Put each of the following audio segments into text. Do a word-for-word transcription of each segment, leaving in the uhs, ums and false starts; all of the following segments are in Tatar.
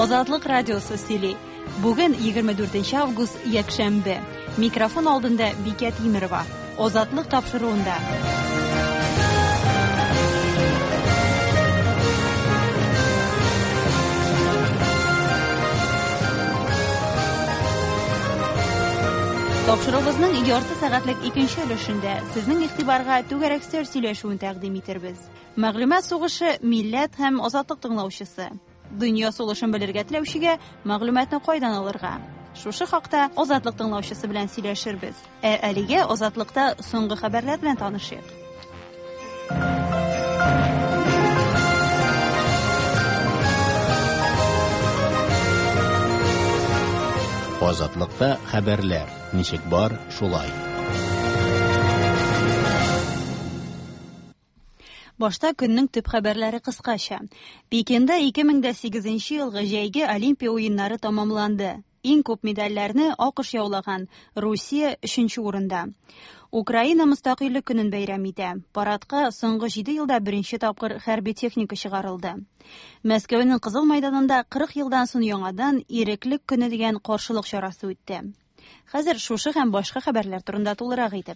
Азатлык радиосы сөйли. Бүген егерме дүртенче август якшәмбе. Микрофон алдында Бикәт Имерова. Азатлык тапшыруында. Тапшыруыбызның ярты сәгатьлек икенче өлешендә сезнең игътибарга түгәрәксәр сөйләшүен тәкъдим итәрбез. Мәгълүмат сугышы, милләт һәм азатлык тыңлаучысы. Дөнья сулышын белергә теләүчегә мәгълүматны кайдан алырга? Шушы хакта азатлык тыңлаучысы белән сөйләшербез. Ә әлегә азатлыкта соңгы хәбәрләр белән танышыйк. Азатлыкта хәбәрләр. Ничек бар, шулай. Башта көннең төп хәбәрләре кыскача. Пекинда ике мең сигезенче елгы җәйге Олимпия уеннары тамамланды. Иң күп медальләрне АКШ яулаган, Русия өченче урында. Украина мөстәкыйльлек көнен бәйрәм итә. Парадка соңгы җиде елда беренче тапкыр хәрби техника чыгарылды. Мәскәүнең Кызыл мәйданында кырык елдан соң яңадан иреклек көне дигән каршылык чарасы үтте. Хәзер шушы һәм башка хәбәрләр турында тулырак итеп.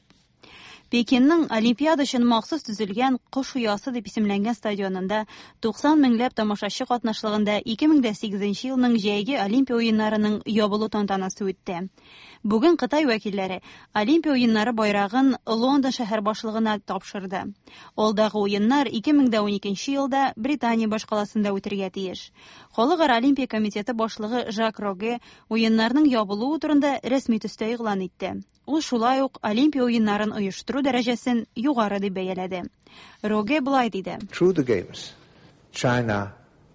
Пекинның Олимпиада өчен махсус төзелгән Кош оясы дип исемләнгән стадионында туксан меңләп тамашачы катнашлыгында ике мең сигезенче елның җәйге Олимпия уеннарының ябылу тантанасы үтте. Бүген Кытай вәкилләре Олимпия уеннары байрагын Лондон шәһәр башлыгына тапшырды. Алдагы уеннар ике мең уникенче елда Британия башкаласында үтәргә тиеш. Халыкара Олимпия комитеты башлыгы Жак Роге уеннарның ябылуы турында рәсми төстә игълан итте. Ул шулай ук Олимпия уеннарын оештыру дәрәҗәсен югары дип бәяләде. Роге булай диде. Through the games, China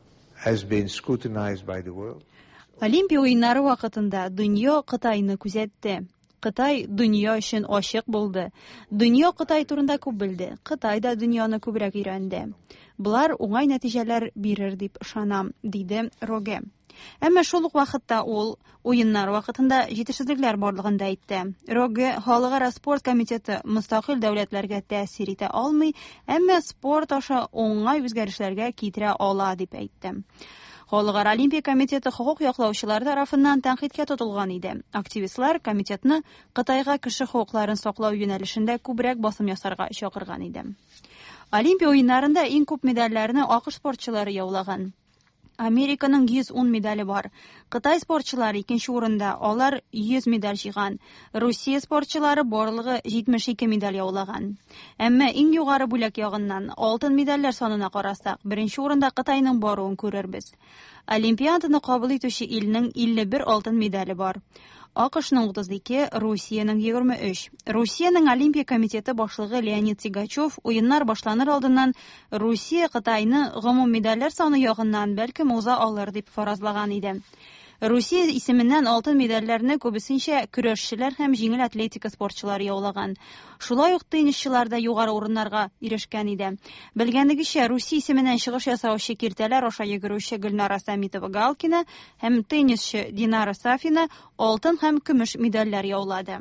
has been scrutinized by the world. Олимпия уеннары вакытында дөнья Кытайны күзәтте. Кытай дөнья өчен ачык булды. Дөнья Кытай турында күп белде. Кытай да дөньяны күбрәк өйрәнде. Булар уңай нәтиҗәләр бирер дип ышанам, диде Роге. Әмма шул ук вакытта ул уеннар вакытында җитешсезлекләр барлыгын да әйтте. Роге Халыкара спорт комитеты мөстәкыйль дәүләтләргә тәэсир итә алмый, әмма спорт аша уңай үзгәрешләргә китерә ала дип әйтте. Халыкара Олимпия комитеты хукук яклаучылар тарафыннан тәнкыйтькә тотылган иде. Активистлар комитетны Кытайга кеше хукукларын саклау юнәлешендә күбрәк басым ясарга чакырган иде. Олимпия уеннарында иң күп медальләрне АКШ спортчылары яулаган. Американың йөз ун медале бар. Кытай спортчылары икенче урында, алар йөз медаль җыйган. Русия спортчылары барлыгы җитмеш ике медаль яулаган. Әмма иң югары бүләк ягыннан алтын медальләр санына карасак, беренче урында Кытайның баруын күрербез. Олимпиаданы кабул итүче илнең илле бер алтын медале бар. АКШның утыз ике, Русиянең егерме өч. Русиянең Олимпия комитеты башлыгы Леонид Тигачев уеннар башланыр алдыннан Русия Кытайны гомум медальләр саны ягыннан бәлкем уза алыр дип фаразлаган иде. Русия исеменнән алтын медальләрне күбесенчә көрәшчеләр һәм җиңел атлетика спортчылары яулаган. Шулай ук теннисчылар да югары урыннарга ирешкән иде. Белгәнегезчә, Русия исеменнән чыгыш ясаучы киртәләр аша йөгерүче Гөлнара Самитова-Галкина һәм теннисчы Динара Сафина алтын һәм көмеш медальләр яулады.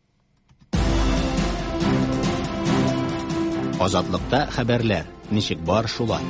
Азатлыкта хәбәрләр. Ничек бар, шулай.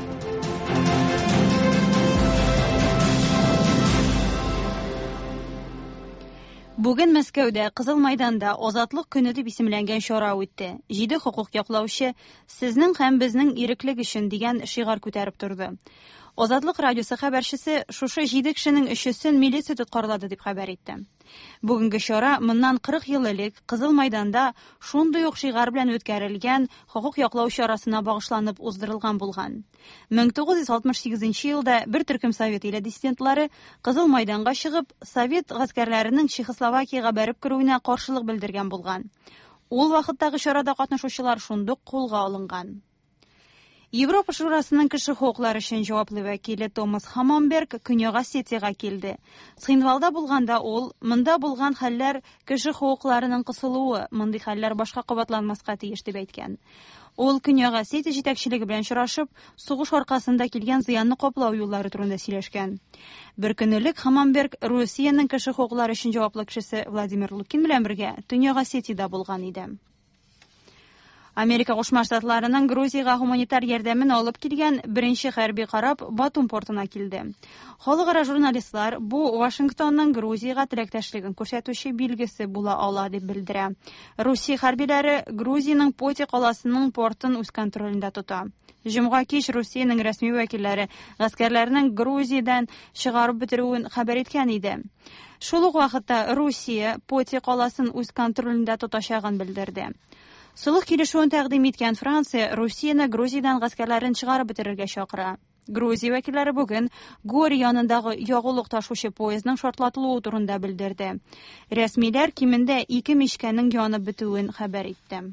Бүген Мәскәүдә Кызыл мәйданда Азатлык көне дип исемләнгән чара үтте. Җиде хукук яклаучы "Сезнең һәм безнең иреклек өчен" дигән шигар күтәреп торды. Азатлык радиосы хәбәрчесе шушы җиде кешенең өчесен милиция тоткарлады дип хәбәр итте. Бүгенге чара моннан кырык ел элек Кызыл мәйданда шундый ук шигар белән үткәрелгән хукук яклау чарасына багышланып уздырылган булган. мең тугыз йөз алтмыш сигезенче елда бер төркем совет иле диссидентлары Кызыл мәйданга чыгып, совет гаскәрләренең Чехословакиягә бәреп керүенә каршылык белдергән булган. Ул вакыттагы чарада катнашучылар шундук кулга алынган. Европа шурасының кеше хукуклары өчен җаваплы вәкиле Томас Хаммонберг Көньяк Осетиягә килде. Цхинвалда булганда ул, монда булган хәлләр кеше хукукларының кысылуы, мондый хәлләр башка кабатланмаска тиеш дип әйткән. Ул Көньяк Осетия җитәкчелеге белән очрашып, сугыш аркасында килгән зыянны каплау юллары турында сөйләшкән. Бер көн элек Хаммонберг Русиянең кеше хукуклары өчен җаваплы кешесе Владимир Лукин белән бергә Көньяк Осетиядә булган иде. Америка Кушма Штатларының Грузияга гуманитар ярдәмен алып килгән беренче хәрби карап Батум портына килде. Халыкара журналистлар бу Вашингтонның Грузияга теләктәшлеген күрсәтүче билгесе була ала дип белдерә. Русия хәрбиләре Грузиянең Поти каласының портын үз контролендә тота. Җомга кич Русиянең рәсми вәкилләре гаскәрләрнең Грузиядан чыгарып бетерүен хәбәр иткән иде. Шул ук вакытта Русия Поти каласын үз контролендә тотачагын белдерде. Сулык килешүен тәкъдим иткән Франция Русияне Грузиядан гаскәрләрен чыгарып бетерергә чакыра. Грузия вәкилләре бүген Гори янындагы ягулык ташучы поездның шартлатылуы турында белдерде. Рәсмиләр кимендә ике мичкәнең янып бетүен хәбәр итте.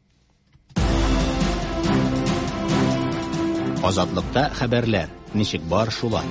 Азатлыкта хәбәрләр. Ничек бар шулай.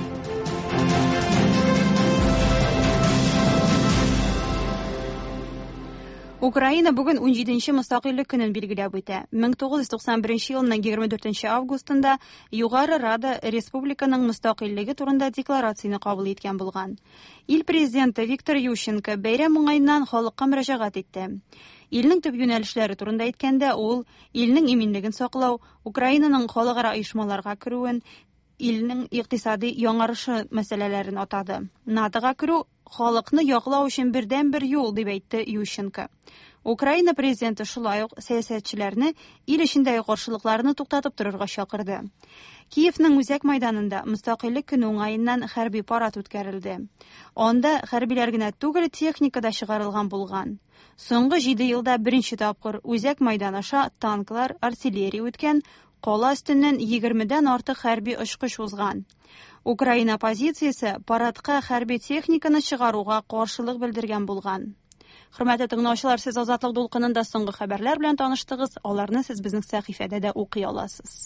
Украина бүген унҗиденче мөстәкыйльлек көнен билгеләп үтә. мең тугыз йөз туксан беренче елның егерме дүртенче августында Югары Рада республиканың мөстәкыйльлеге турында декларацияны кабул иткән булган. Ил президенты Виктор Ющенко бәйрәм уңаеннан халыкка мөрәҗәгать итте. Илнең төп юнәлешләре турында әйткәндә, ул илнең иминлеген саклау, Украинаның халыкара оешмаларга керүен, илнең икътисади яңарышы мәсьәләләрен атады. НАТОга керү халыкны яклау өчен бердән-бер юл дип әйтте Ющенко. Украина президенты шулай ук сәясәтчеләрне ил эчендәге каршылыкларны туктатып торырга чакырды. Киевның Үзәк мәйданында мөстәкыйльлек көне уңаеннан хәрби парад үткәрелде. Анда хәрбиләр генә түгел, техника да чыгарылган булган. Соңгы җиде елда беренче тапкыр Үзәк мәйдан аша танклар, артиллерия үткән, кала өстеннән егермедән артык хәрби очкыч узган. Украина позициясе парадка хәрби техниканы чыгаруга каршылык белдергән булган. Хөрмәтле тыңлаучылар, сез Азатлык дулкынында соңгы хәбәрләр белән таныштыгыз. Аларны сез безнең сәхифәдә дә укый аласыз.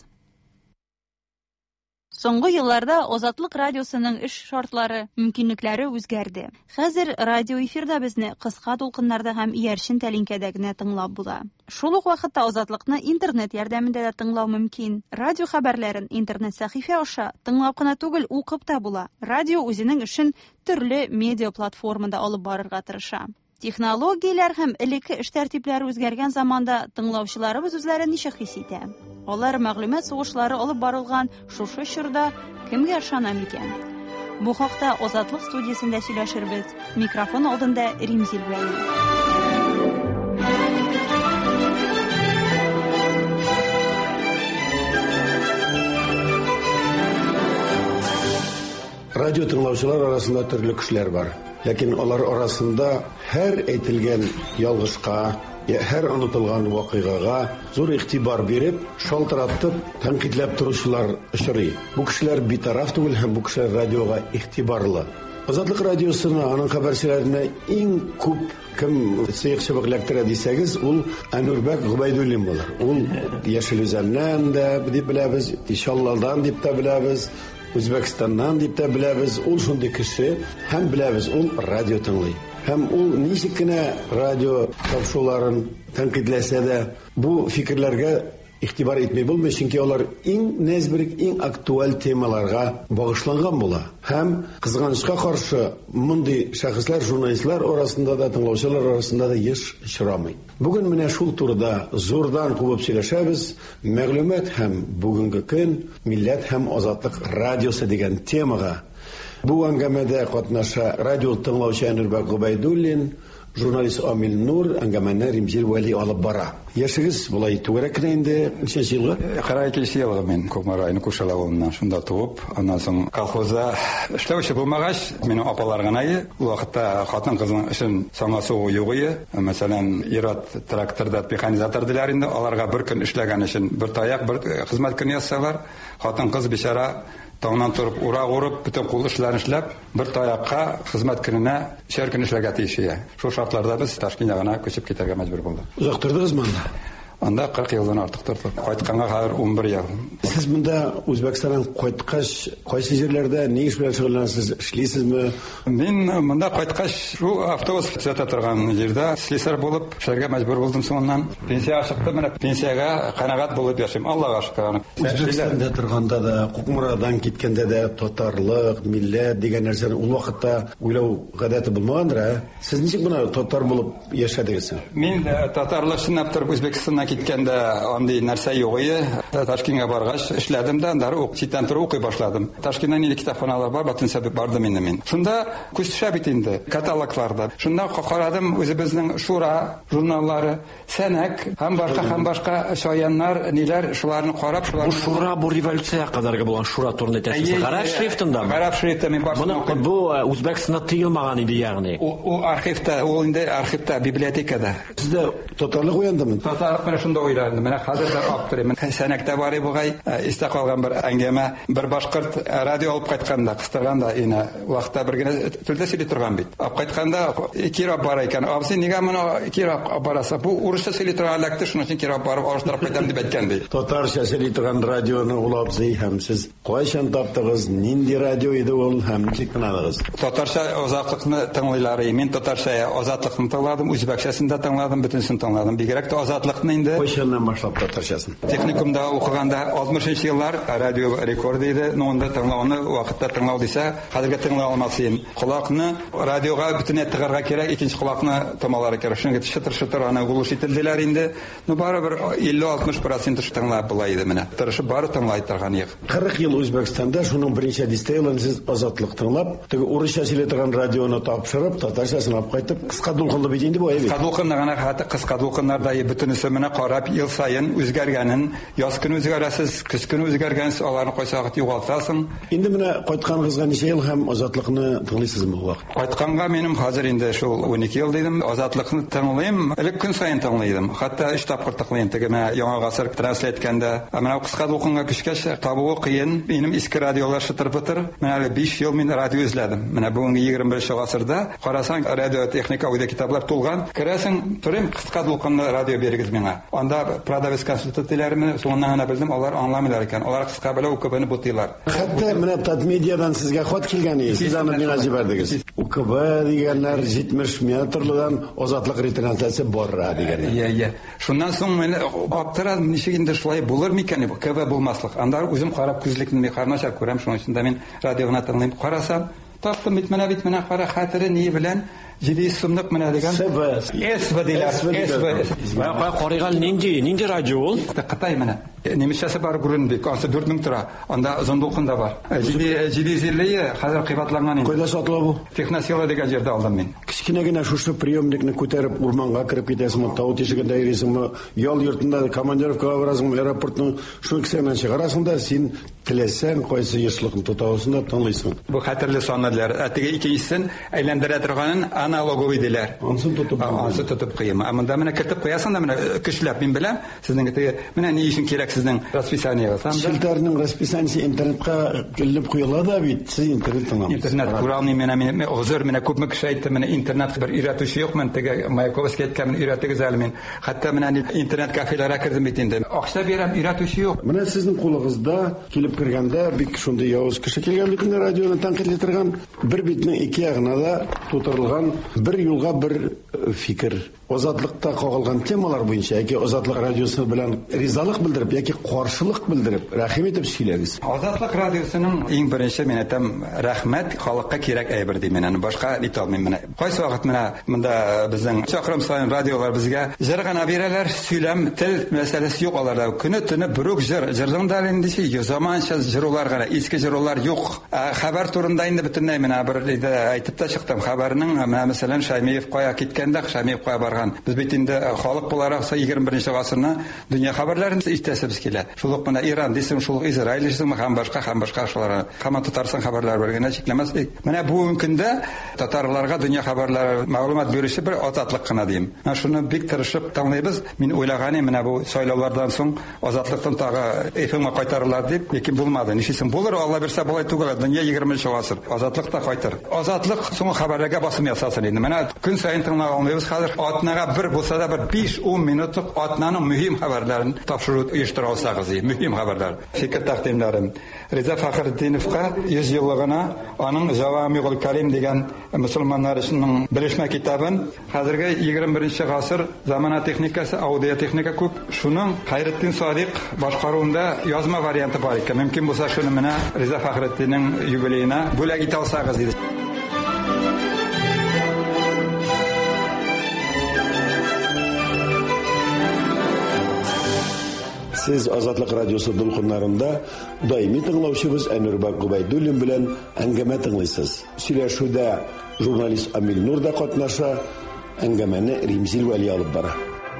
Соңгы елларда Азатлык радиосының эш шартлары, мөмкинлекләре үзгәрде. Хәзер радио эфирда безне кыска дулкыннарда һәм иярчен тәлинкәдә генә тыңлап була. Шул ук вакытта Азатлыкны интернет ярдәмендә дә тыңлау мөмкин. Радио хәбәрләрен интернет сәхифә аша тыңлап кына түгел, укып та була. Радио үзенең эшен төрле медиа платформада алып барырга тырыша. Технологияләр һәм элекке эш тәртипләре үзгәргән заманда тыңлаучыларыбыз үзләрен ничек хис итә? Алар мәгълүмат сугышлары алып барылган шушы чорда кемгә ышана микән? Бу хакта Азатлык студиясендә сөйләшербез. Микрофон алдында Римзил Вәли. Радио тыңлаучылар арасында төрле кешеләр бар. Ләкин алар арасында һәр әйтелгән ялгышка, һәр онытылган вакыйгага зур игътибар биреп, шалтыратып, тәнкыйтьләп торучылар очрый. Бу кешеләр битараф түгел һәм бу кешеләр радиога игътибарлы. Азатлык радиосына, аның хәбәрчеләренә иң күп кем сыйкчылык эләктерә дисәгез, ул Әнүрбәк Губайдуллин булыр. Ул Яшел Үзәннән дә дип беләбез, Ишаллардан дип тә беләбез, Үзбәкстаннан дип тә беләбез. Ул шундый кеше һәм беләбез, ул радио тыңлый. Һәм ул ничек кенә радио тапшыруларын тәнкыйтьләсә дә, бу фикерләргә игътибар итмәй булмый, чөнки алар иң нәзберек, иң актуаль темаларга багышланган була. Һәм кызганычка каршы, мондый шәхесләр журналистлар арасында да, тыңлаучылар арасында да еш очрамый. Бүген менә шул турыда зурдан кубып сөйләшәбез. Мәгълүмат һәм бүгенге көн, милләт һәм азатлык радиосы дигән темага. Бу әңгәмәдә катнаша радио тыңлаучы Әнүрбәк Губайдуллин, журналист Амил Нур, әңгәмәне Римзил Вәли алып бара. Яшыгыз булай түгәрәк инде, ничәнче елга? Кырык икенче елга мен Кукмар районы Кушал авылыннан шунда туып, аннан соң колхозда эшләүче булмагач, минем апалар гына иде. Ул вакытта хатын кызның эшен саңасу юк иде. Мәсәлән, ират тракторда механизатор диләр инде, аларга бер көн эшләгән өчен бер таяк, бер хезмәт көне ясалар. Хатын кыз бичара таңнан торып, ура урып, бүтән кул эшләрен эшләп, бер таякка хезмәт көненә шәһәр көн эшләргә тиеш иде. Шул шартларда без Ташкент ягына күчеп китәргә мәҗбүр булдык. Узак тордыгызмы анда? Анда кырык елдан артык тордык. Кайтканга хәзер унбер ел. Сез монда Үзбәкстаннан кайткач, кайсы җирләрдә ни эш белән шөгыльләнәсез? Эшлисезме? Мин монда кайткач, шу автобус төзәтә торган җирдә слесарь булып эшләргә мәҗбүр булдым соңыннан. Пенсияга чыктым, менә пенсияга канәгать булып яшим. Аллага шөкер. Үзбәкстанда торганда да, Кукмарадан киткәндә дә татарлык, милләт дигән нәрсәне ул вакытта уйлау гадәте булмагандыр, ә? Сез ничек моны татар булып яшәдегез? Мин татарлык сынап торып Үзбәкстаннан киткәндә андый нәрсә юк иде. Ташкентка баргач эшләдем дә, анда ук читтән торып укый башладым. Ташкентта нинди китапханалар бар, батын сәбәп бардым инде мин. Шунда күз төшә бит инде каталогларда. Шунда карадым үзебезнең Шура журналлары, Сәнәк һәм башка һәм башка шаяннар, ниләр, шуларны карап, шуларны Шура бу революция кадәрге булган Шура турында әйтәсез. Гарәп шрифтындамы? Гарәп шрифты мин башына укыдым. Бу Үзбәкстанда тыелмаган иде ягъни. У архивта, ул инде архивта, библиотекада. Сездә татарлык уяндымы? Татарлык менә шунда уйландым. Менә хәзер дә аптырыйм. Сәнәктә бар бугай, истә калган бер әңгәмә, бер башкорт радио алып кайтканда, кыстырганда, ине вакытта бер генә телдә сөйли торган бит. Алып кайтканда кирап бар икән. Абзый, нигә моны кирап барасы? Бу урысча сөйли торган лакты, шуның өчен кирап барып алыштырып кайтам дип әйткән ди. Татарча сөйли торган радионы ул абзый һәм сез кайчан таптыгыз? Нинди радио иде ул һәм ничек тыңладыгыз? Татарча азатлыкны тыңлыйлар. Мин татарча азатлыкны тыңладым, үзбәкчәсен дә тыңладым, бөтенсен тыңладым. Бигрәк тә азатлыкны инде. Кайчаннан башлап татарчасын? Техникумда укыганда алтмышынчы еллар радио рекорд иде. Нонда тыңлауны вакытта тыңлау дисә, хәзергә тыңлый алмасын. Колакны радиога бөтенләй тыгарга кирәк, икенче колакны тыңлаулары кирәк. Шуңа шытыр-шытыр аны гулыш ителделәр инде. Ну барыбер илле-алтмыш процент тыңлап була иде менә. Тырышып бары тыңлай торган юк. кырык ел Үзбәкстанда, шуның беренче дистә елын сез азатлык тыңлап, теге урысча сөйли торган радионы тапшырып, татарчасын алып кайтып, кыска дулкынлы бит инде бу әйбит. Кыска дулкынны гына хәтта кыска дулкыннарда бөтенесе менә карап, ел сайын үзгәргәнен, яз көне үзгәрәсез, көз көне үзгәргәнсез, аларны кайсы вакыт югалтасың. Инде менә кайтканыгызга ничә ел һәм азатлыкны тыңлыйсызмы бу вакыт? Кайтканга минем хәзер инде шул унике ел дидем, азатлыкны тыңлыйм, элек көн сайын тыңлыйдым. Хәтта өч тапкыр тыңлыйм, теге менә яңа гасыр транслят иткәндә. Менә кыска дулкынга күчкәч табуы кыен. Минем иске радиолар шытыр-бытыр. Менә әле биш ел мин радио эзләдем. Менә бүгенге егерме беренче гасырда карасаң, радиотехника уйда китаплар тулган. Керәсең, торым кыска дулкынлы радио бирегез миңа. Анда продавец консультацияләрне соңыннан гына белдем, алар аңламыйлар икән. Алар кыска белә укыбыны бутыйлар. Хәтта менә Татмедиадан сезгә хат килгән иде. Сез аны миңа җибәрдегез. УКБ дигәннәр җитмеш метрлыдан азатлык ретрансляция барра дигәннәр. Я, я. Шуннан соң мен аптырадым, ничек инде шулай булыр микән? УКБ булмаслык. Анда үзем карап күзлекне ми карнача күрәм, шуның өчен дә мин радиогына тыңлыйм. Карасам, таптым бит менә бит менә кара хәтере ни белән җиде сумлык менә дигән. СВ диләр. СВ. Кая карыган нинди, нинди радио ул? Кытай менә. Немецчасы бар Грунбек, ансы дүрт мең тора. Анда зондулкында бар. җиде зирле хәзер кыйбатланган инде. Кайда сатыла бу? Техносела дигән җирдә алдым мин. Кичкенә генә шушы приемникны күтәреп урманга кирип китәсеңме, тау тишегендә йөрисеңме, ял йортында командировкага барасыңмы, аэропортның шу кисәннән чыгарасың да син теләсәң кайсы ешлыкны тотасың да тыңлыйсың. Бу хәтерле санадлар. Әтеге икенчесен әйләндерә торганын аналоговый диләр. Ансын тотып. Ансы тотып кыйм. Ә монда менә кертеп куясың да менә көчләп мин беләм. Сезнең теге менә ни өчен кирәк сезнең расписаниегыз. Шелтәрнең расписаниесе интернетка килеп куела да бит. Сез интернет тыңламыйсыз. Интернет күралмый менә мин озыр менә күпме кеше әйтте менә интернет бер өйрәтүче юк, мен теге Маяковский әйткән өйрәтегез әле мин. Хәтта менә интернет кафеларга кирдем бит инде. Акча бирәм, өйрәтүче юк. Менә сезнең кулыгызда килеп кергәндә бик шундый явыз кеше килгән бит инде радионы тәнкыйть итәргән. Бер битнең ике ягына да тутырылган бер юлга бер фикер. Азатлыкта кагылган темалар буенча яки Азатлык радиосы белән ризалык белдереп яки каршылык белдереп рәхим итеп сөйләгез. Азатлык радиосының иң беренче мен әйтәм рәхмәт халыкка кирәк әйбер ди мен. Башка әйтә алмыйм менә. Кайсы вакыт менә монда безнең чакрым сайын радиолар безгә җыр гына бирәләр, сөйләм, тел мәсьәләсе юк аларда. Көне төне бүрек җыр, җырның да инде ши заманча җырлар гына, иске җырлар юк. Хәбәр турында инде бөтенләй менә бер әйтеп тә чыктым. Хәбәрнең менә мәсәлән Шаймиев кая киткәндә, Шаймиев кая барган. Без бит инде халык буларак егерме беренче гасырны дөнья хәбәрләрен итәсебез килә. Шулык менә Иран дисем, шулык Израиль дисем, һәм башка һәм башка шулар. Һәм Татарстан хәбәрләре бергә чикләмәслек. Менә бу көндә татарларга дөнья хәбәрләре мәгълүмат бирүче бер азатлык кына дим. Менә шуны бик тырышып тыңлыйбыз. Мин уйлаганым менә бу сайлаулардан соң азатлыктан тагы эфемга кайтарылар дип, ләкин булмады. Ничесен булыр, Алла берсә булай түгел. Дөнья егерме беренче гасыр. Азатлык та кайтыр. Азатлык соң хәбәрләргә басым ясасын инде. Менә көн сайын тыңлап алмыйбыз. Хәзер атнага бер булса да бер биш-ун минутлык атнаның мөһим хәбәрләрен тапшыру оештыра алсагыз, мөһим хәбәрләр. Фикер тәкъдимләрем. Риза Фәхретдиновка йөз еллыгына аның Җавамигул Калим дигән мөселманнар өчен белешмә китабын, хәзерге егерме беренче гасыр замана техникасы, аудио техника күп. Шуның Хайретдин Садык башкаруында язма варианты бар икән. Мөмкин булса шуны менә Риза Фәхретдиннең юбилеена бүләк итә алсагыз диде. Сез Азатлык радиосы дулкыннарында даими тыңлаучыбыз Әнүрбек Губайдуллин белән әңгәмә тыңлыйсыз. Сөйләшүдә журналист Амил Нур да катнаша, әңгәмәне Римзил Вәли алып бара.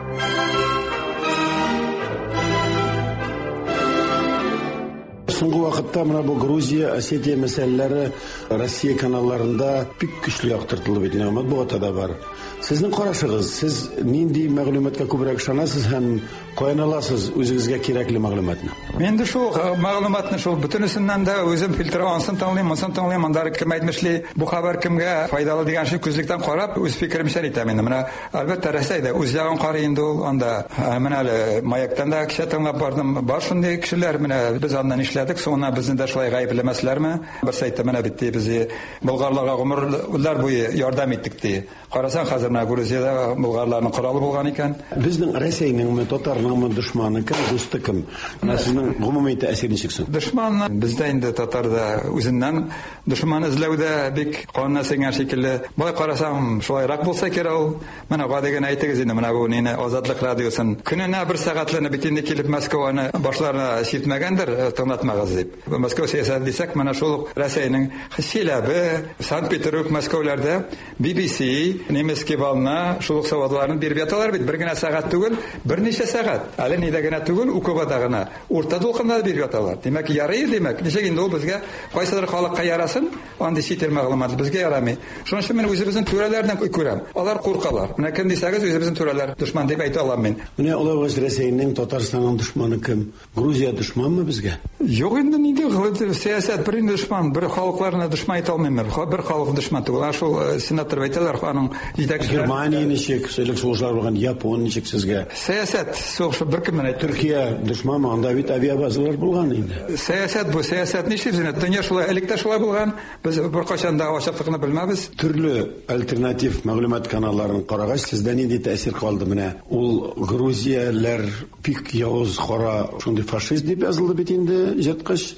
Соңгы вакытта менә бу Грузия, Осетия мәсьәләләре Россия каналларында бик көчле яктыртылып бит, матбугатта да бар. Сезнең карашыгыз, сез нинди мәгълүматка күбрәк ышанасыз һәм каян аласыз үзегезгә кирәкле мәгълүматны? Мен дә шул мәгълүматны шул бөтенесеннән дә үзем фильтр ансын тыңлыйм, монсын тыңлыйм, анда кем әйтмешли, бу хәбәр кемгә файдалы дигән шул күзлектән карап, үз фикеремчә әйтәм инде. Менә әлбәттә Россиядә үз ягын карый инде ул, анда менә әле Маяктан да кеше тыңлап бардым. Бар шундый кешеләр, менә без аннан эшләдек, соңына безне дә шулай гаепләмәсләрме? Бер сайтта менә битте, без болгарларга гомерләр буе ярдәм иттек ди. Карасаң хәзер менә Грузиядә болгарларның коралы булган икән. Безнең Россиянең татарларның дошманы кем, дусты кем? Менә сезнең гомуми тәэсир ничексең? Дошман бездә инде татарда үзеннән дошман эзләүдә бик канына сеңгән шикелле. Бай карасаң шулайрак булса кирәк ул. Менә гадигән әйтегез инде, менә бу нене Азатлык радиосын көненә бер сәгатьләне бит инде килеп Москваны башларына ситмәгәндер, тыңлатмагыз дип. Москва сәясәт дисәк, менә шул Россиянең Силәбе, Санкт-Петербург, Мәскәүләрдә би би си, немецкий волна, шул савадларны биреп яталар бит. Бер генә сәгать түгел, берничә сәгать. Әле нидә генә түгел, укыбада гына. Урта дулкында биреп яталар. Димәк, ярый димәк. Ничек инде ул безгә кайсыдыр халыкка ярасын, андый читер мәгълүмат безгә ярамый. Шуның өчен мен үзебезнең түрәләрдән күрәм. Алар куркалар. Менә кем дисәгез, үзебезнең түрәләр дошман дип әйтә алам мин. Менә улар Россиянең Татарстанның дошманы кем? Грузия дошманмы безгә? Юк инде, нинди сәясәт бер дошман, бер халыкларны дошман итә алмыйм. Бер халык дошман түгел. Шул сенатор әйтәләр, аның җитәкчеләре Германия ничек, сөйлек сугышлар булган, Япон ничек сезгә? Сәясәт сугышы бер кем менә Төркия дошман, анда бит авиабазалар булган инде. Сәясәт бу, сәясәт ничек зинә? Дөнья шулай, электә шулай булган. Без бер качан да ачыклыкны белмәбез. Төрле альтернатив мәгълүмат каналларын карагач, сездә нинди тәэсир калды менә? Ул Грузияләр бик явыз кара, шундый фашист дип язылды бит инде җиткәч.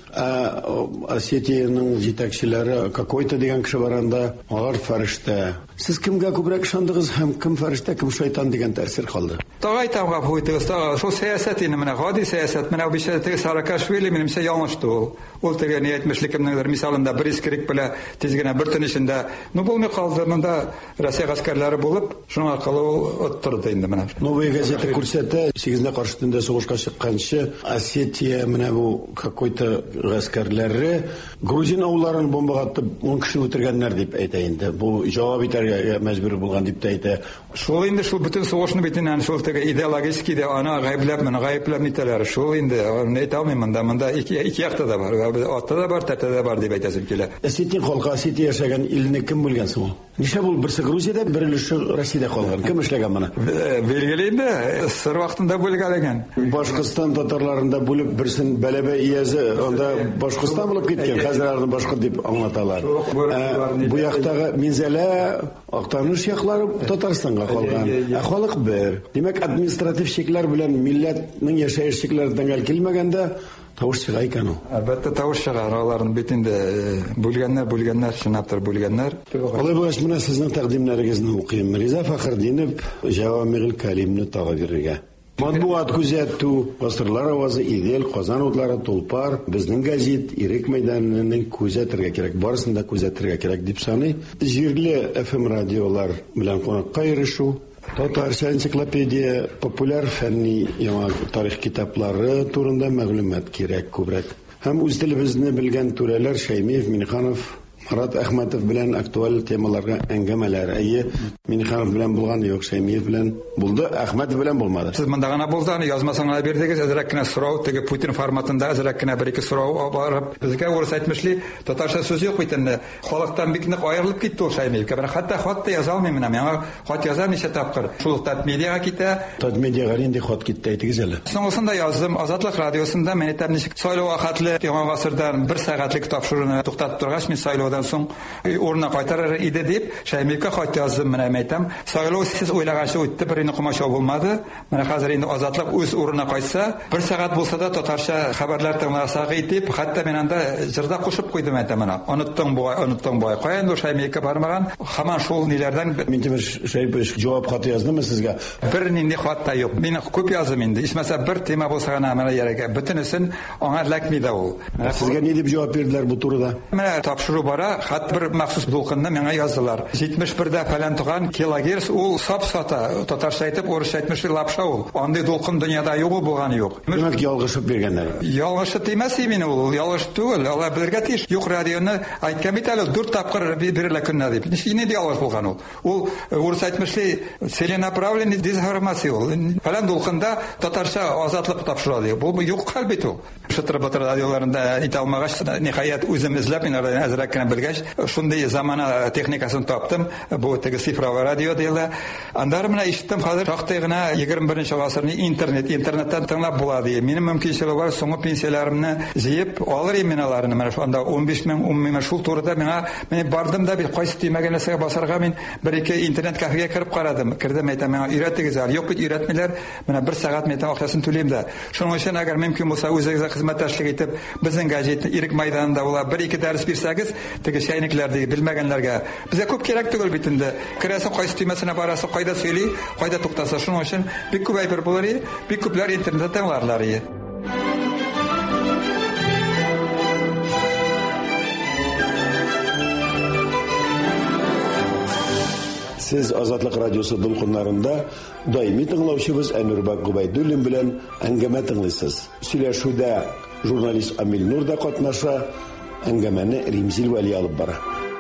Осетияның җитәкчеләре какой-то дигән кеше бар анда, алар фәрештә. Сез кемгә күбрәк ышандыгыз һәм кем фәрештә, кем шайтан дигән тәэсир калды? Тагай тамга хуйтыгыз, тагы шул сәясәт инде менә гади сәясәт, менә бу шәһәрдәге Саакашвили минемчә ялгышты ул. Ул теге ни әйтмешли кемнеңдер мисалында бер искерик белә тиз генә бер төн эчендә. Ну булмый калды, монда Россия гаскәрләре булып, шуның аркылы ул оттырды инде менә. Новая газета күрсәтә, сигезенче каршы төндә сугышка чыкканчы Осетия менә бу какой-то гаскәрләре Грузин авылларын бомбагатып он кеше үтергәннәр дип әйтә инде. Бу җавап итәргә мәҗбүр булган дип әйтә. Шул инде шул бөтен сугышны битеннән шул теге идеологический дә аны гаепләп, менә гаепләп итәләр. Шул инде аны әйтә алмыйм монда, монда ике ике якта да бар. Атта да бар, тәтә дә бар дип әйтәсем килә. Осетия халкы, Осетия яшәгән илне кем бүлгән соң ул? Нишләп ул берсе Грузиядә, бер өлеше Россиядә калган? Кем эшләгән моны? Белгеле инде, сыр вакытында бүлгәләгән. Башкортстан татарларында бүлеп берсен Бәләбә иязе, анда Башкортстан булып киткән, хәзер башкорт дип аңлаталар. Бу яктагы Минзәлә, Актаныш яклары Татарстанга калган. Ә халык бер. Димәк, административ шикләр белән милләтнең яшәеш шикләрдән килмәгәндә тавыш чыга икән ул. Әлбәттә тавыш чыга, аларның бит инде бүлгәннәр, бүлгәннәр, шунаптыр бүлгәннәр. Алай булгач, менә сезнең тәкъдимнәрегезне укыйм. Риза Фәхретдинов Җавамигул Калимне тагы бирергә. Матбугат күзәтү, гасырлар авазы, Идел, Казан утлары, Тулпар, безнең газет, Ирек мәйданының күзәтергә кирәк, барысын да күзәтергә кирәк дип саный. Җирле эф эм радиолар белән кунакка ирешү, Татарча энциклопедия, популяр фәнни яңа тарих китаплары турында мәгълүмат кирәк күбрәк. Һәм үз телебезне белгән түрәләр Шәймиев, Минханов, Марат Әхмәтов белән актуаль темаларга әңгәмәләр. Әйе, Минханов белән булган, юк, Шәймиев белән булды, Әхмәтов белән булмады. Сез монда гына булды, язмасаңа бирдегез, әзрәк кенә сорау, теге Путин форматында әзрәк кенә бер-ике сорау барып, безгә урыс әйтмешли, татарча сүз юк бит инде. Халыктан бик нык аерылып китте ул Шәймиевкә. Бер хәтта хат та яза алмыйм менә. Миңа хат яза ничә тапкыр. Шул Татмедиага китә. Татмедиага инде хат китте, әйтегез әле. Соңгысында яздым, Азатлык радиосында мен әйтәм, ничек сайлау хәтле яңа гасырдан бер сәгатьлек тапшыруны туктатып торгач, мин сайлаудан соң урынына кайтарыр иде дип, Шәймиевкә хат яздым, менә әйтәм. Сайлау сез уйлаганча үтте, бер инде комачау булмады. Менә хәзер инде Азатлык үз урынына кайтса, бер сәгать булса да татарча хәбәрләр тыңласак итеп, хәтта мен анда җырда кушып куйдым әйтәм менә. Оныттың бугай, оныттың бугай. Каян ул Шәймиевкә бармаган? Һаман шул ниләрдән Мин тимер Шәймиев җавап хаты яздымы сезгә? Бер нинди хат та юк. Мин күп яздым инде. Исмәсә бер тема булса гына менә ярәгә. Бөтенесен аңа ләкми дә ул. Сезгә ни дип җавап бирделәр бу турыда? Менә тапшыру бара, хат бер махсус дулкынны миңа яздылар. җитмеш бердә фәлән туган килогерц ул сап сата. Татарча әйтеп, урысча әйтмеш лапша ул. Андый дулкын дөньяда юк булган юк. Димәк, ялгышып биргәннәр. Ялгышы тимәс мине ул, ялгыш түгел. Алар белергә тиеш. Юк, радионы әйткән бит әле дүрт тапкыр бирелә көннә дип. Ничек инде ялгыш булган ул? Ул урыс әйтмешли целенаправленный дезинформация ул. Фәлән дулкында татарча азатлык тапшыра ди. Бу юк хәл бит ул. Шытыр-бытыр радиоларында әйтә алмагач, ниһаять үзем эзләп мин әзрәк кенә белгәч, шундый замана техникасын таптым. Бу теге цифровой радио диелә. Аннары менә ишеттем, хәзер шактый гына егерме беренче гасырны интернет, интернеттан тыңлап була ди. Минем мөмкинчелеге бар, соңгы пенсияләрымне җыеп алыр идем мин аларны. Менә шунда он биш мең, ун мең шул турыда миңа мен бардым да бит кайсы тимәгән нәрсәгә басарга мин бер-ике интернет кафега кирип карадым. Кирдем, әйтәм, миңа өйрәтегез әле. Юк бит, өйрәтмиләр. Менә бер сәгать мен акчасын түлим дә. Шуның өчен әгәр мөмкин булса үзегезгә хезмәттәшлек итеп, безнең газетны Ирек мәйданында була бер-ике дәрес бирсәгез, теге шәйникләрдә белмәгәннәргә. Безгә күп кирәк түгел бит инде. Керәсең кайсы тимәсенә барасы, кайда сөйли, кайда туктаса. Шуның өчен бик күп әйбер булыр иде. Бик күпләр интернетта тыңларлар иде. Сез Азатлык радиосы дулкыннарында даими тыңлаучыбыз Әнүрбәк Губайдуллин белән әңгәмә тыңлыйсыз. Сөйләшүдә журналист Амил Нур да катнаша, әңгәмәне Римзил Вәли алып бара.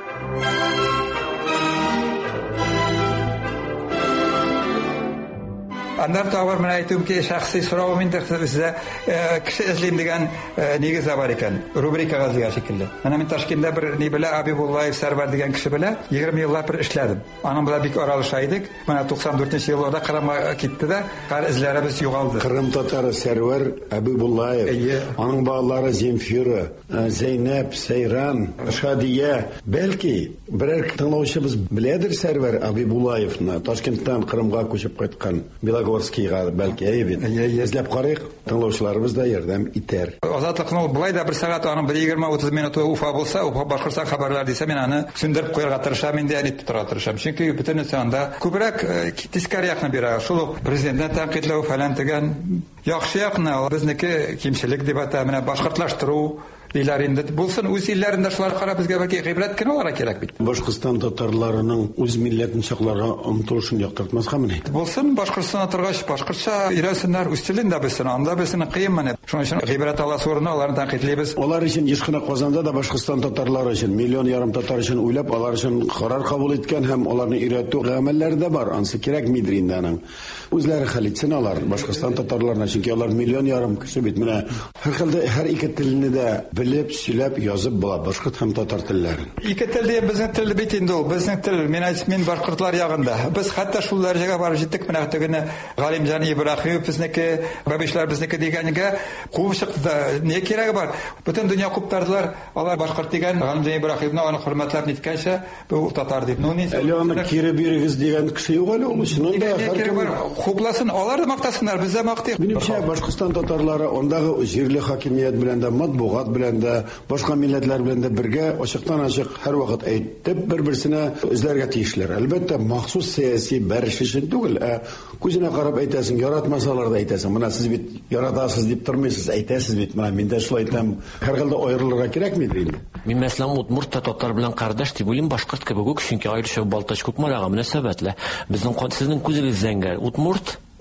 Андар тавар менә әйтүем ки, шәхси соравым инде сезгә кеше эзлим дигән нигез бар икән. Рубрикага дигән шикелле. Менә мин Ташкентта бер ни белә Абибуллаев Сәрвәр дигән кеше белә егерме еллар бер эшләдем. Аның белән бик аралаша идек. Менә туксан дүртенче елларда Кырымга китте дә, һәр эзләребез югалды. Кырым татары Сәрвәр Абибуллаев, аның балалары Земфира, Зәйнәп, Сейран, Шадия, бәлки берәр тыңлаучыбыз беләдер Сәрвәр Абибуллаевны, Ташкенттан Кырымга күчеп кайткан. Белогорскийга бәлки әйбит. Эзләп карыйк, тыңлаучыларыбыз да ярдәм итәр. Азатлыкны булай да бер сәгать аның бер егерме-утыз минуты Уфа булса, Уфа Башкортстан хәбәрләр дисә, мин аны сүндереп куярга тырышам, инде әйтеп торырга тырышам. Чөнки бөтен анда күбрәк тискәр якны бирә. Шул президентны тәнкыйтьләү фәлән дигән яхшы якны, безнеке кимчелек дип ата, менә башкортлаштыру Диләр инде булсын, үз илләрендә шулар карап безгә бәлки гыйбрәт кенә аларга кирәк бит. Башкортстан татарларының үз милләтен сакларга омтылышын яктыртмаска менә. Булсын, Башкортстан торгач, башкортча өйрәнсеннәр, үз телен дә белсен, анда белсен кыен менә. Шуның өчен гыйбрәт ала сорына аларны тәнкыйтьлибез. Алар өчен еш кына Казанда да Башкортстан татарлары өчен миллион ярым татар өчен уйлап, алар өчен карар кабул иткән һәм аларны өйрәтү гамәлләре дә бар. Ансы кирәк мидер инде аның. Үзләре хәл итсен алар Башкортстан татарларына, чөнки алар миллион ярым кеше бит. Менә һәрхәлдә һәр ике телне дә белеп, сөйләп, язып була башкорт һәм татар телләрен. Ике тел дип безнең тел бит инде ул, безнең тел. Мин мин башкортлар ягында. Без хәтта шул дәрәҗәгә барып җиттек, менә тегене Галимҗан Ибраһимов безнеке, Бәбишләр безнеке дигәнгә куып чыкты. Не кирәге бар? Бөтен дөнья куптардылар. Алар башкорт дигән Галимҗан Ибраһимовны аны хөрмәтләп ниткәнчә, бу татар дип. Ну ни? Әле аны кире бирегез дигән кеше юк әле ул өчен. Анда һәркем хупласын, алар да мактасыннар, без дә мактыйк. Минемчә Башкортстан татарлары андагы җирле хакимият белән дә, матбугат белән дә, башка милләтләр белән дә бергә ачыктан ачык һәр вакыт әйтеп бер-берсенә эзләргә тиешләр. Әлбәттә, махсус сәяси бәриш өчен түгел, ә күзенә карап әйтәсең, яратмасалар да әйтәсең. Менә сез бит яратасыз дип тормыйсыз, әйтәсез бит. Менә мин дә шулай әйтәм. Һәрхәлдә аерылырга кирәкмидер инде. Мин мәсәлән удмурт татар белән кардәш дип уйлыйм, башкорт кебек үк, чөнки аеруча Балтач Күкмарага мөнәсәбәтле. Безнең сезнең күзегез зәңгәр. Удмурт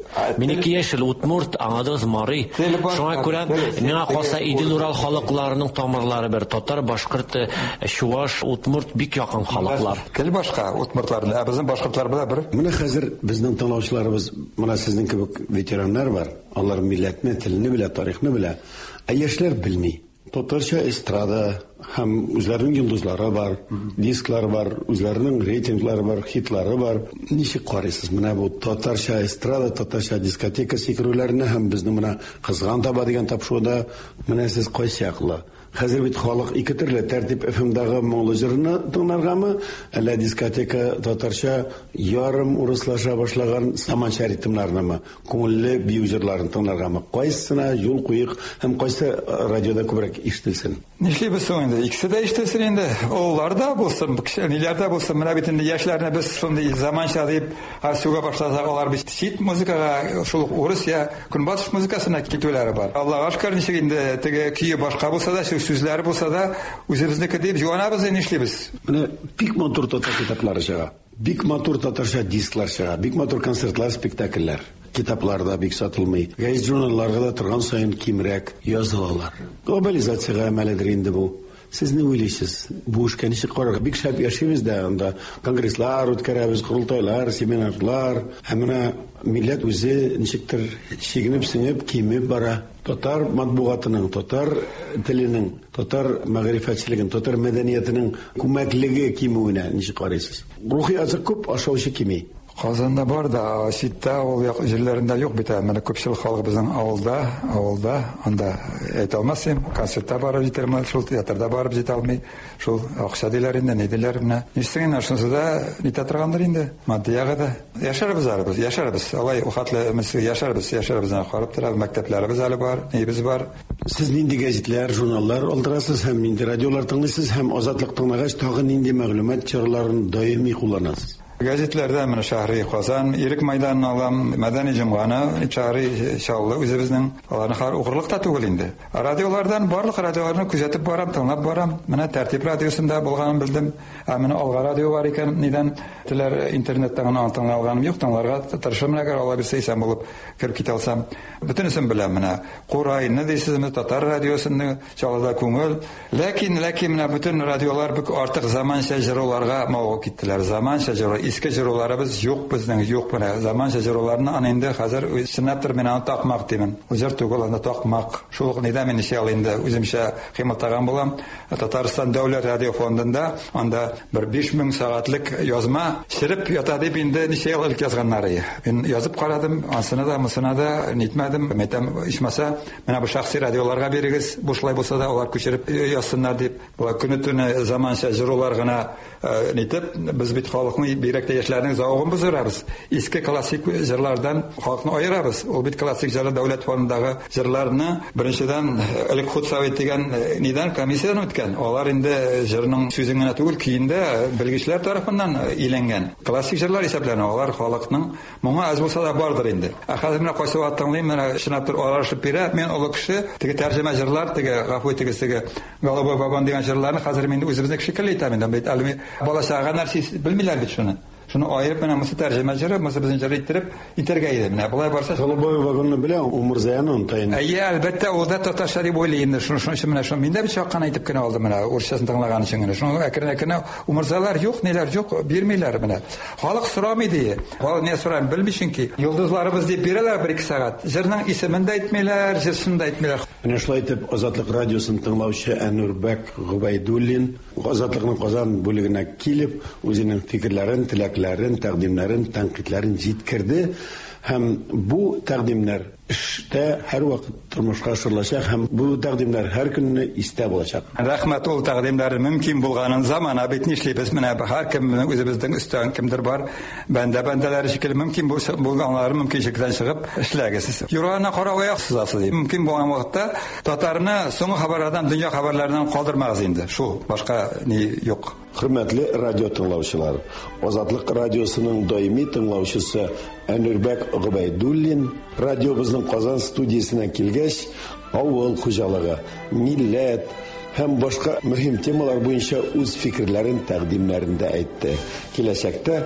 Минеке яшел, Удмурт, аңладыңыз, Мари. Шуңа күрә миңа калса Идел Урал халыкларының тамырлары бер. Татар, башкорт, чуваш, Удмурт бик якын халыклар. Кел башка Удмуртларны, ә безнең башкортлар белән бер. Менә хәзер безнең тыңлаучыларыбыз, менә сезнең кебек ветераннар бар. Алар милләтне, телне белә, тарихны белә. Ә яшьләр белми. Татарча эстрада һәм үзләренең йолдызлары бар, дисклары бар, үзләренең рейтинглары бар, хитлары бар. Ничек карыйсыз менә бу татарча эстрада, татарча дискотека сикерүләрне һәм безнең менә кызган таба дигән тапшыруда менә сез кайсы яклы? Хәзер бит халык ике төрле тәртип эф эмдәге моңлы җырны тыңларгамы, әллә дискотека татарча ярым урыслаша башлаган заманча ритмнарнымы, күңелле бию җырларын тыңларгамы? Кайсына юл куйык һәм кайсы радиода күбрәк ишетелсен? Нишлибез соң инде? Икесе дә ишетелсен инде. Оллар да булсын, кешеләрдә булсын, менә бит инде яшьләрне без шундый заманча дип һәрсүгә башласак, алар бит чит музыкага, шул урыс я көнбатыш музыкасына китүләре бар. Аллага шөкер, ничек инде теге көе башка булса да, сүзләре булса да, үзебезнеке дип җуанабыз, нишлибез? Менә бик матур татар китаплары чыга. Бик матур татарча дисклар чыга. Бик матур концертлар, спектакльләр. Китапларда бик сатылмый. Гәзит журналларга да торган саен кимрәк язылалар. Глобализациягә әмәледер инде бу. Сез не уйлыйсыз? Бу эшкә ничек карарга? Бик шәп яшибез дә, анда конгресслар үткәрәбез, курултайлар, семинарлар. Һәм менә милләт үзе ничектер чигенеп, сеңеп, кимеп бара. Татар матбугатының, татар теленең, татар мәгърифәтчелеген, татар мәдәниятенең күмәклеге кимүенә ничек карыйсыз? Рухи азык күп, ашаучы кими. Казанда бар да, Ситтә ул як җирләрендә юк бит. Менә күпчелек халык безнең авылда, авылда, анда әйтә алмассым, концертта барып җитерме, шул театрда барып җитә алмый. Шул акча диләр инде, ни диләр менә. Нисәгенә шунысы да нитә торгандыр инде. Матдиягә да яшәрбез арыбыз, яшәрбез. Алай ухатлы мәсьәлә яшәрбез, яшәрбез. Карап торабыз, мәктәпләребез әле бар, нибез бар. Сез нинди гәзитләр, журналлар алдырасыз һәм нинди радиолар тыңлыйсыз һәм Азатлык тыңлагач тагын нинди мәгълүмат чырларын даими кулланасыз? Газетләрдә менә Шәһри Казан, Ирек мәйданын алам, Мәдәни җомганы, Шәһри Шаллы үзебезнең, аларны һәр укырлык та түгел инде. Радиолардан барлык радиоларны күзәтеп барам, тыңлап барам. Менә Тәртип радиосында булганын белдем. Ә менә Алга радио бар икән, нидән теләр интернеттан гына тыңлаганым юк, тыңларга тырышам, әгәр Алла бирсә исән булып кирип китә алсам. Бөтенесен беләм менә. Курайны дисезме, Татар радиосында Чаллыда күңел. Ләкин, ләкин менә бөтен радиолар бик артык заманча җырларга мавык киттеләр. Заманча җырлар Иске җырларыбыз юк безнең, юк менә. Заманча җырларны аны инде хәзер сынатыр мен аны такмак димен. Үзәр түгел аны такмак. Шул ук нидә мен ишә инде үземчә кыйммәтләгән булам. Татарстан дәүләт радио фондында анда бер биш мең сәгатьлек язма ширип ята дип инде ничә ел элек язганнары. Мин язып карадым, ансына да, мусына да нитмәдем. Мәтәм ишмәсә, менә бу шәхси радиоларга бирегез, бушлай булса да алар күчереп язсыннар дип. Бу көне-төне заманча җырлар гына нитеп, без бит халыкны бирәктә яшьләрнең заугын бозырабыз. Иске классик җырлардан халыкны аерабыз. Ул бит классик җырлар дәүләт фондындагы җырларны беренчедән элек хутсавет дигән нидән комиссиядан үткән. Алар инде җырның сүзен генә түгел, киендә белгечләр тарафыннан иләнгән. Классик җырлар исәпләнә. Алар халыкның моңа аз булса да бардыр инде. Ә хәзер менә кайсы вакыт тыңлыйм, менә шынатыр аралашып бирә. Мен олы кеше, теге тәрҗемә җырлар, теге гафу итегезсеге Голубой вагон дигән җырларны хәзер мин үзебезнең шикелле итәм инде. Бит әлме балачага нәрсә белмиләр бит шуны. Шуны аерып менә мосы тәрҗемә җыры, мосы безнең җыры иттереп итәргә иде. Менә булай барса, Голубой вагонны белә, Умурзаяны онтайын. Әйе, әлбәттә, ул да татарча дип уйлый инде. Шуны шуны менә шуны миндә бит чаккан әйтеп кенә алды менә, урысчасын тыңлаган өчен генә. Шуны әкрен-әкрен Умурзалар юк, ниләр юк, бирмиләр менә. Халык сорамый ди. Халык не сорар, белми чөнки йолдызларыбыз дип бирәләр бер-ике сәгать. Җырның исемен дә әйтмиләр, җырсын да әйтмиләр. Менә шулай итеп, Азатлык радиосын тыңлаучы Әнүрбәк Губайдуллин Азатлыкның Казан бүлегенә килеп, үзенең фикерләрен, теләкләрен, тәкъдимнәрен, тәнкыйтьләрен җиткерде һәм бу тәкъдимнәр эштә һәр вакыт тормышка ашырылачак һәм бу тәкъдимнәр һәр көнне истә булачак. Рәхмәт, ул тәкъдимнәр мөмкин булганын замана бит нишлибез менә һәркем үзебезнең өстән кемдер бар, бәндә-бәндәләр шикелле мөмкин булганлары мөмкин шикелдән чыгып эшләгез. Юрана карап аяк сызасыз дип. Мөмкин булган вакытта татарны соңгы хәбәрләрдән, дөнья хәбәрләреннән калдырмагыз инде. Шул, башка ни юк. Хөрмәтле радио тыңлаучылар, Азатлык радиосының даими тыңлаучысы Әнүрбәк Губайдуллин радиобызның Казан студиясына килгәч, авыл хуҗалыгы, милләт һәм башка мөһим темалар буенча үз фикерләрен тәкъдимнәрендә әйтте. Киләчәктә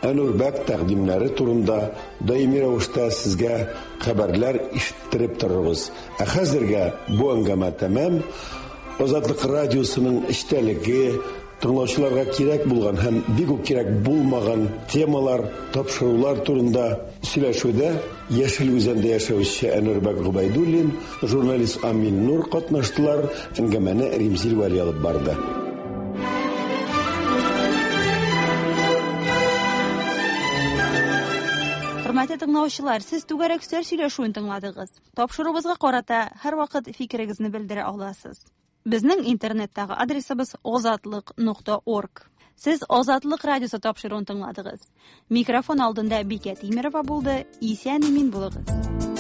Әнүрбәк тәкъдимнәре турында даими рәвештә сезгә хәбәрләр ишеттереп торырбыз. Ә хәзергә бу әңгәмә тәмам. Азатлык радиосының эчтәлеге, тыңлаучыларга кирәк булган һәм бик үк кирәк булмаган темалар, тапшырулар турында сөйләшүдә Яшел Үзәндә яшәүче Әнүрбәк Губайдуллин, журналист Амин Нур катнаштылар. Әңгәмәне Римзил Вәли алып барды. Хөрмәтле тыңлаучылар, сез түгәрәк сөйләр сөйләшүен тыңладыгыз. Тапшырубызга карата һәрвакыт фикерегезне белдерә аласыз. Безнең интернеттагы адресыбыз озатлык нокта орг. Сез Азатлык радиосы тапшыруын тыңладыгыз. Микрофон алдында Бикә Тимерова булды. Исән-имин булыгыз.